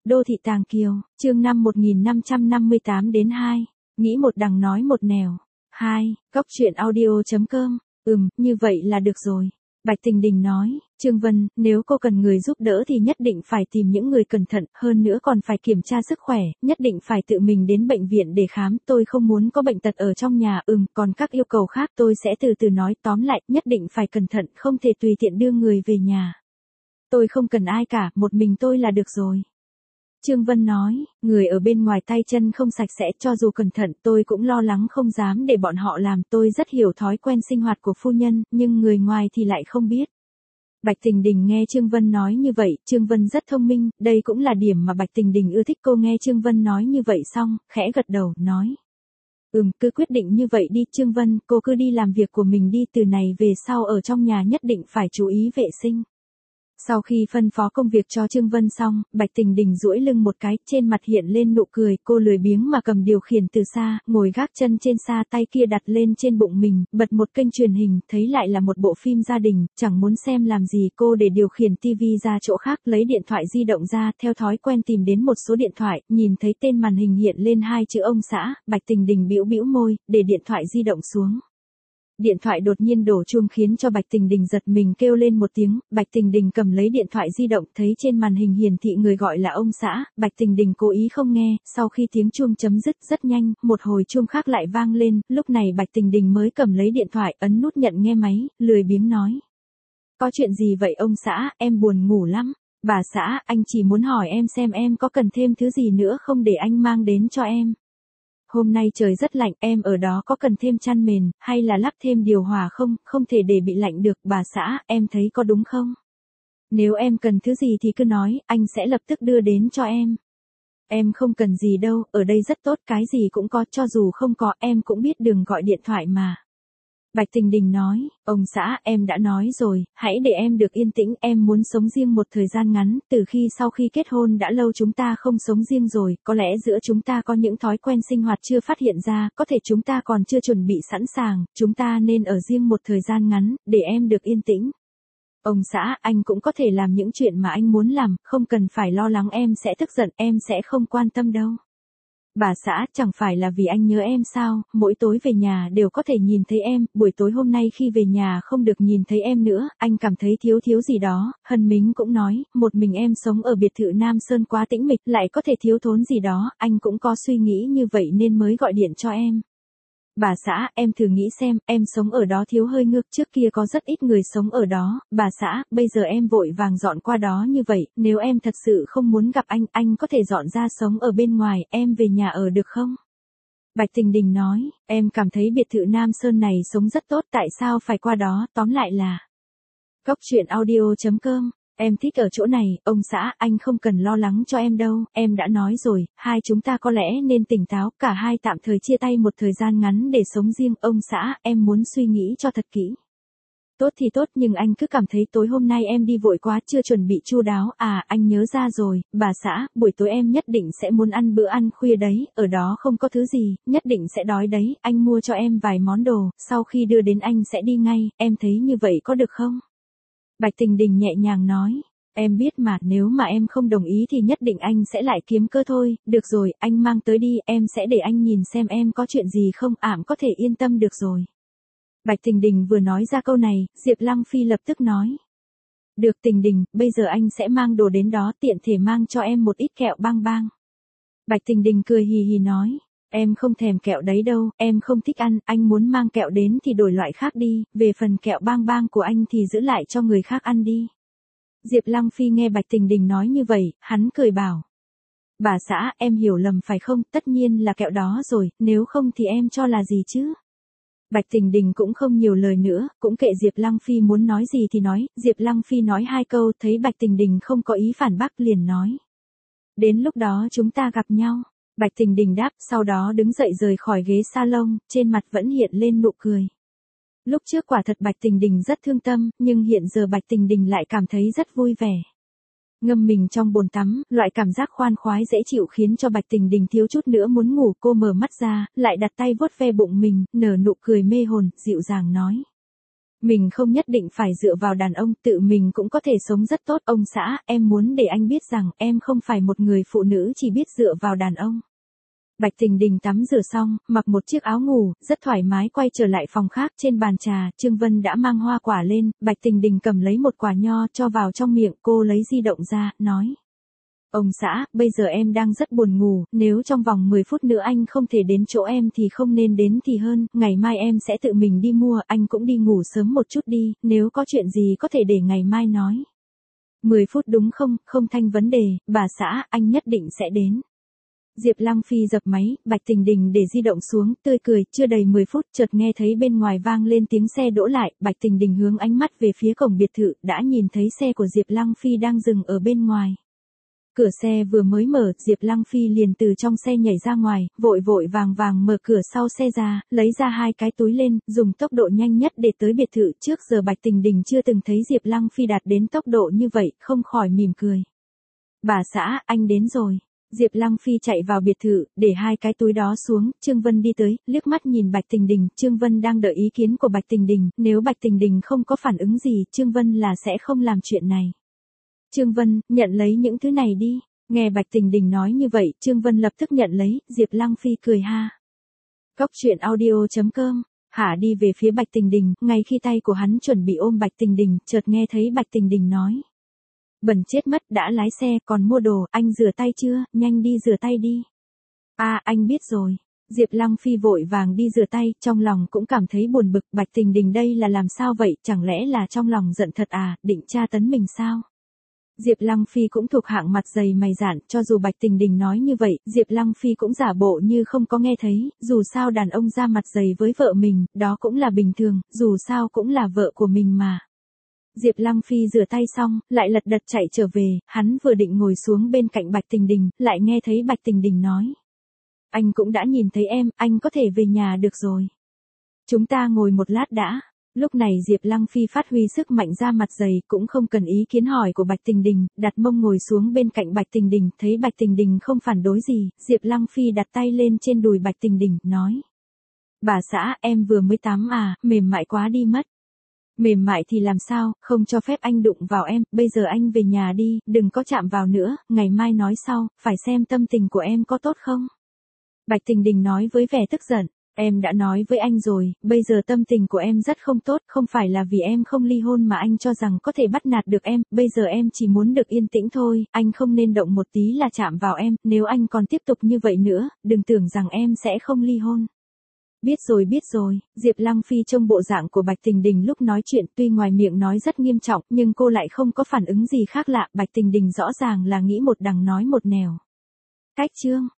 Đô thị Tàng Kiều, chương 5 1558 đến 2. Nghĩ một đằng nói một nẻo. 2. Cóc truyện audio.com. Như vậy là được rồi. Bạch Tình Đình nói, Trương Vân, nếu cô cần người giúp đỡ thì nhất định phải tìm những người cẩn thận, hơn nữa còn phải kiểm tra sức khỏe, nhất định phải tự mình đến bệnh viện để khám, tôi không muốn có bệnh tật ở trong nhà, còn các yêu cầu khác tôi sẽ từ từ nói, tóm lại, nhất định phải cẩn thận, không thể tùy tiện đưa người về nhà. Tôi không cần ai cả, một mình tôi là được rồi. Trương Vân nói, người ở bên ngoài tay chân không sạch sẽ, cho dù cẩn thận tôi cũng lo lắng không dám để bọn họ làm, tôi rất hiểu thói quen sinh hoạt của phu nhân, nhưng người ngoài thì lại không biết. Bạch Tình Đình nghe Trương Vân nói như vậy, Trương Vân rất thông minh, đây cũng là điểm mà Bạch Tình Đình ưa thích. Cô nghe Trương Vân nói như vậy xong, khẽ gật đầu, nói. Cứ quyết định như vậy đi Trương Vân, cô cứ đi làm việc của mình đi, từ này về sau ở trong nhà nhất định phải chú ý vệ sinh. Sau khi phân phó công việc cho Trương Vân xong, Bạch Tình Đình duỗi lưng một cái, trên mặt hiện lên nụ cười, cô lười biếng mà cầm điều khiển từ xa, ngồi gác chân trên xa, tay kia đặt lên trên bụng mình, bật một kênh truyền hình, thấy lại là một bộ phim gia đình, chẳng muốn xem làm gì cô để điều khiển tivi ra chỗ khác, lấy điện thoại di động ra, theo thói quen tìm đến một số điện thoại, nhìn thấy tên màn hình hiện lên 2 chữ ông xã, Bạch Tình Đình bĩu bĩu môi, để điện thoại di động xuống. Điện thoại đột nhiên đổ chuông khiến cho Bạch Tình Đình giật mình kêu lên một tiếng, Bạch Tình Đình cầm lấy điện thoại di động, thấy trên màn hình hiển thị người gọi là ông xã, Bạch Tình Đình cố ý không nghe, sau khi tiếng chuông chấm dứt rất nhanh, một hồi chuông khác lại vang lên, lúc này Bạch Tình Đình mới cầm lấy điện thoại, ấn nút nhận nghe máy, lười biếng nói. Có chuyện gì vậy ông xã, em buồn ngủ lắm. Bà xã, anh chỉ muốn hỏi em xem em có cần thêm thứ gì nữa không để anh mang đến cho em. Hôm nay trời rất lạnh, em ở đó có cần thêm chăn mền, hay là lắp thêm điều hòa không, không thể để bị lạnh được, bà xã, em thấy có đúng không? Nếu em cần thứ gì thì cứ nói, anh sẽ lập tức đưa đến cho em. Em không cần gì đâu, ở đây rất tốt, cái gì cũng có, cho dù không có, em cũng biết đường gọi điện thoại mà. Bạch Tình Đình nói, ông xã, em đã nói rồi, hãy để em được yên tĩnh, em muốn sống riêng một thời gian ngắn, từ khi sau khi kết hôn đã lâu chúng ta không sống riêng rồi, có lẽ giữa chúng ta có những thói quen sinh hoạt chưa phát hiện ra, có thể chúng ta còn chưa chuẩn bị sẵn sàng, chúng ta nên ở riêng một thời gian ngắn, để em được yên tĩnh. Ông xã, anh cũng có thể làm những chuyện mà anh muốn làm, không cần phải lo lắng em sẽ tức giận, em sẽ không quan tâm đâu. Bà xã, chẳng phải là vì anh nhớ em sao, mỗi tối về nhà đều có thể nhìn thấy em, buổi tối hôm nay khi về nhà không được nhìn thấy em nữa, anh cảm thấy thiếu gì đó, Hân Mính cũng nói, một mình em sống ở biệt thự Nam Sơn quá tĩnh mịch, lại có thể thiếu thốn gì đó, anh cũng có suy nghĩ như vậy nên mới gọi điện cho em. Bà xã, em thử nghĩ xem, em sống ở đó thiếu hơi ngược, trước kia có rất ít người sống ở đó, bà xã, bây giờ em vội vàng dọn qua đó như vậy, nếu em thật sự không muốn gặp anh có thể dọn ra sống ở bên ngoài, em về nhà ở được không? Bạch Tình Đình nói, em cảm thấy biệt thự Nam Sơn này sống rất tốt, tại sao phải qua đó, tóm lại là. Cóc truyện audio.com. Em thích ở chỗ này, ông xã, anh không cần lo lắng cho em đâu, em đã nói rồi, hai chúng ta có lẽ nên tỉnh táo, cả hai tạm thời chia tay một thời gian ngắn để sống riêng, ông xã, em muốn suy nghĩ cho thật kỹ. Tốt thì tốt, nhưng anh cứ cảm thấy tối hôm nay em đi vội quá, chưa chuẩn bị chu đáo, anh nhớ ra rồi, bà xã, buổi tối em nhất định sẽ muốn ăn bữa ăn khuya đấy, ở đó không có thứ gì, nhất định sẽ đói đấy, anh mua cho em vài món đồ, sau khi đưa đến anh sẽ đi ngay, em thấy như vậy có được không? Bạch Tình Đình nhẹ nhàng nói, em biết mà, nếu mà em không đồng ý thì nhất định anh sẽ lại kiếm cơ thôi, được rồi, anh mang tới đi, em sẽ để anh nhìn xem em có chuyện gì không, có thể yên tâm được rồi. Bạch Tình Đình vừa nói ra câu này, Diệp Lăng Phi lập tức nói. Được Tình Đình, bây giờ anh sẽ mang đồ đến đó, tiện thể mang cho em một ít kẹo bang bang. Bạch Tình Đình cười hì hì nói. Em không thèm kẹo đấy đâu, em không thích ăn, anh muốn mang kẹo đến thì đổi loại khác đi, về phần kẹo bang bang của anh thì giữ lại cho người khác ăn đi. Diệp Lăng Phi nghe Bạch Tình Đình nói như vậy, hắn cười bảo. Bà xã, em hiểu lầm phải không, tất nhiên là kẹo đó rồi, nếu không thì em cho là gì chứ? Bạch Tình Đình cũng không nhiều lời nữa, cũng kệ Diệp Lăng Phi muốn nói gì thì nói, Diệp Lăng Phi nói 2 câu, thấy Bạch Tình Đình không có ý phản bác liền nói. Đến lúc đó chúng ta gặp nhau. Bạch Tình Đình đáp, sau đó đứng dậy rời khỏi ghế salon, trên mặt vẫn hiện lên nụ cười. Lúc trước quả thật Bạch Tình Đình rất thương tâm, nhưng hiện giờ Bạch Tình Đình lại cảm thấy rất vui vẻ. Ngâm mình trong bồn tắm, loại cảm giác khoan khoái dễ chịu khiến cho Bạch Tình Đình thiếu chút nữa muốn ngủ, cô mở mắt ra, lại đặt tay vuốt ve bụng mình, nở nụ cười mê hồn, dịu dàng nói. Mình không nhất định phải dựa vào đàn ông, tự mình cũng có thể sống rất tốt. Ông xã, em muốn để anh biết rằng em không phải một người phụ nữ chỉ biết dựa vào đàn ông. Bạch Tình Đình tắm rửa xong, mặc một chiếc áo ngủ, rất thoải mái quay trở lại phòng khác. Trên bàn trà, Trương Vân đã mang hoa quả lên, Bạch Tình Đình cầm lấy một quả nho cho vào trong miệng, cô lấy di động ra, nói. Ông xã, bây giờ em đang rất buồn ngủ, nếu trong vòng 10 phút nữa anh không thể đến chỗ em thì không nên đến thì hơn, ngày mai em sẽ tự mình đi mua, anh cũng đi ngủ sớm một chút đi, nếu có chuyện gì có thể để ngày mai nói. 10 phút đúng không, không thành vấn đề, bà xã, anh nhất định sẽ đến. Diệp Lăng Phi dập máy, Bạch Tình Đình để di động xuống, tươi cười, chưa đầy 10 phút, chợt nghe thấy bên ngoài vang lên tiếng xe đỗ lại, Bạch Tình Đình hướng ánh mắt về phía cổng biệt thự, đã nhìn thấy xe của Diệp Lăng Phi đang dừng ở bên ngoài. Cửa xe vừa mới mở, Diệp Lăng Phi liền từ trong xe nhảy ra ngoài, vội vội vàng vàng mở cửa sau xe ra, lấy ra 2 cái túi lên, dùng tốc độ nhanh nhất để tới biệt thự. Trước giờ Bạch Tình Đình chưa từng thấy Diệp Lăng Phi đạt đến tốc độ như vậy, không khỏi mỉm cười. Bà xã, anh đến rồi. Diệp Lăng Phi chạy vào biệt thự, để 2 cái túi đó xuống, Trương Vân đi tới, liếc mắt nhìn Bạch Tình Đình, Trương Vân đang đợi ý kiến của Bạch Tình Đình, nếu Bạch Tình Đình không có phản ứng gì, Trương Vân là sẽ không làm chuyện này. Trương Vân, nhận lấy những thứ này đi. Nghe Bạch Tình Đình nói như vậy, Trương Vân lập tức nhận lấy, Diệp Lăng Phi cười ha. Cốc.audio.com, Hạ đi về phía Bạch Tình Đình, ngay khi tay của hắn chuẩn bị ôm Bạch Tình Đình, chợt nghe thấy Bạch Tình Đình nói. Bẩn chết mất, đã lái xe, còn mua đồ, anh rửa tay chưa, nhanh đi rửa tay đi. Anh biết rồi. Diệp Lăng Phi vội vàng đi rửa tay, trong lòng cũng cảm thấy buồn bực, Bạch Tình Đình đây là làm sao vậy, chẳng lẽ là trong lòng giận thật định tra tấn mình sao? Diệp Lăng Phi cũng thuộc hạng mặt dày mày dạn, cho dù Bạch Tình Đình nói như vậy, Diệp Lăng Phi cũng giả bộ như không có nghe thấy, dù sao đàn ông ra mặt dày với vợ mình, đó cũng là bình thường, dù sao cũng là vợ của mình mà. Diệp Lăng Phi rửa tay xong, lại lật đật chạy trở về, hắn vừa định ngồi xuống bên cạnh Bạch Tình Đình, lại nghe thấy Bạch Tình Đình nói. Anh cũng đã nhìn thấy em, anh có thể về nhà được rồi. Chúng ta ngồi một lát đã. Lúc này Diệp Lăng Phi phát huy sức mạnh ra mặt dày, cũng không cần ý kiến hỏi của Bạch Tình Đình, đặt mông ngồi xuống bên cạnh Bạch Tình Đình, thấy Bạch Tình Đình không phản đối gì, Diệp Lăng Phi đặt tay lên trên đùi Bạch Tình Đình, nói. Bà xã, em vừa mới tắm mềm mại quá đi mất. Mềm mại thì làm sao, không cho phép anh đụng vào em, bây giờ anh về nhà đi, đừng có chạm vào nữa, ngày mai nói sau, phải xem tâm tình của em có tốt không. Bạch Tình Đình nói với vẻ tức giận. Em đã nói với anh rồi, bây giờ tâm tình của em rất không tốt, không phải là vì em không ly hôn mà anh cho rằng có thể bắt nạt được em, bây giờ em chỉ muốn được yên tĩnh thôi, anh không nên động một tí là chạm vào em, nếu anh còn tiếp tục như vậy nữa, đừng tưởng rằng em sẽ không ly hôn. Biết rồi, Diệp Lăng Phi trông bộ dạng của Bạch Tình Đình lúc nói chuyện tuy ngoài miệng nói rất nghiêm trọng, nhưng cô lại không có phản ứng gì khác lạ, Bạch Tình Đình rõ ràng là nghĩ một đằng nói một nẻo. Cách chương